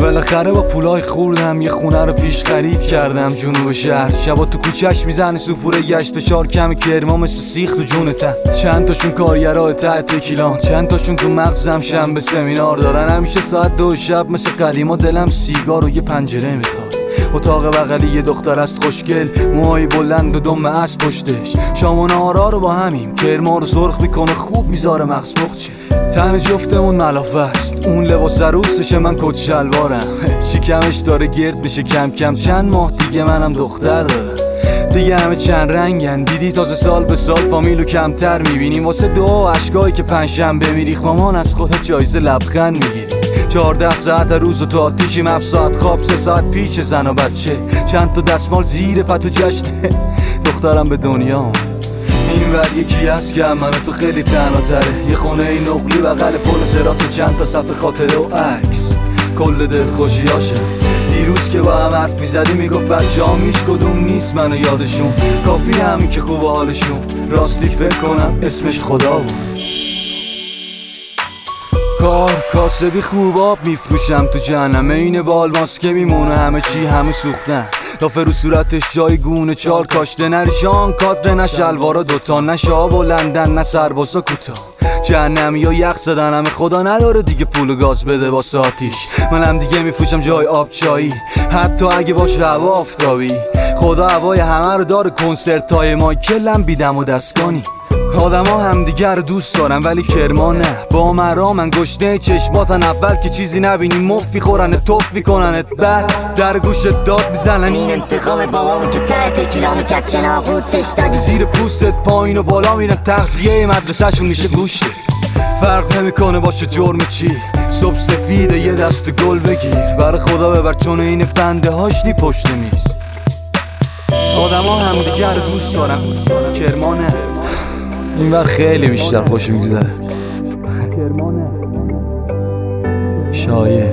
بالاخره با پولای خوردم یه خونه رو پیش خرید کردم جنوب شهر. شبا تو کوچه‌اش میزنه سوفوره گشت و شار کم کرما مثل سیخ تو جونتن. چند تاشون کارگرای ته تکیلان، چند تاشون تو مغزم شنبه سمینار دارن. همیشه ساعت 2 شب مثل قدیما دلم سیگار و یه پنجره میخواد. اتاق بغلی یه دختر است خوشگل، موهای بلند و دم اسب پشتش. شام و نهارا رو با همیم، کرما رو سرخ میکنه خوب میذاره مغز مخچه. تن جفتمون ملافه است، اون لباس عروسشه من کت شلوارم. شکمش داره گرد بشه کم کم، چند ماه دیگه منم دختر دارم. دیگه همه چند رنگن، دیدی تازه سال به سال فامیلو کمتر میبینیم. واسه دعا و عشقایی که پنجشنبه میریخ مامان از خودت جایزه لبخند میگیری. 14 ساعت روز و تو آتیشیم، 7 ساعت خواب 3 ساعت پیش زن و بچه. چند تا دستمال زیر پتو جشنه دخترم به دنیا. این ور یکی هست که من تو خیلی تنها تره، یه خونه این نقلی بغل پل صراط و چند تا صفحه خاطره و عکس. کل دل خوشیاشم دیروز که با هم حرف میزدی میگفت بچه‌هام هیچ کدوم نیست منو یادشون. کافی همین که خوب حالشون، راستی فکر کنم اسمش خدا بود. کار کاسبی خوب آب میفروشم تو جهنم، این بال ماسکه میمونه همه چی همه سوختن. لافه رو صورتش جای گونه چال کاشته، نه ریشان کادر نه شلوارا دوتا، نه شاب و لندن نه سربازا کوتاه. جهنمی ها یخ زدن همه، خدا نداره دیگه پول و گاز بده واسه آتیش. منم دیگه میفروشم جای آب چایی، حتی اگه باشه هوا آفتابی. خدا هوای همه رو داره، کنسرت های مایکلم بیدم و دستگانی. آدم ها همدیگه رو دوست دارن ولی کرما نه. با مرا من گشنه چشماتن، اول که چیزی نبینی مفی خورنت توف میکننت، بعد در گوشت داد میزنن این انتقام بابامو که ته تکیلامو کرد چناغوتش دادی. زیر پوستت پایین و بالا میرن، تغذیه مدرسه‌شون میشه گوشت. فرق نمیکنه باشه جرم چی، صبح سفیده یه دست گل بگیر. برای خدا ببر چون این فنده هاشنی پشت میز. آدم ها همدیگه رو دوست دارن، کرما نه. این بر خیلی بیشتر خوش میگذره. شایع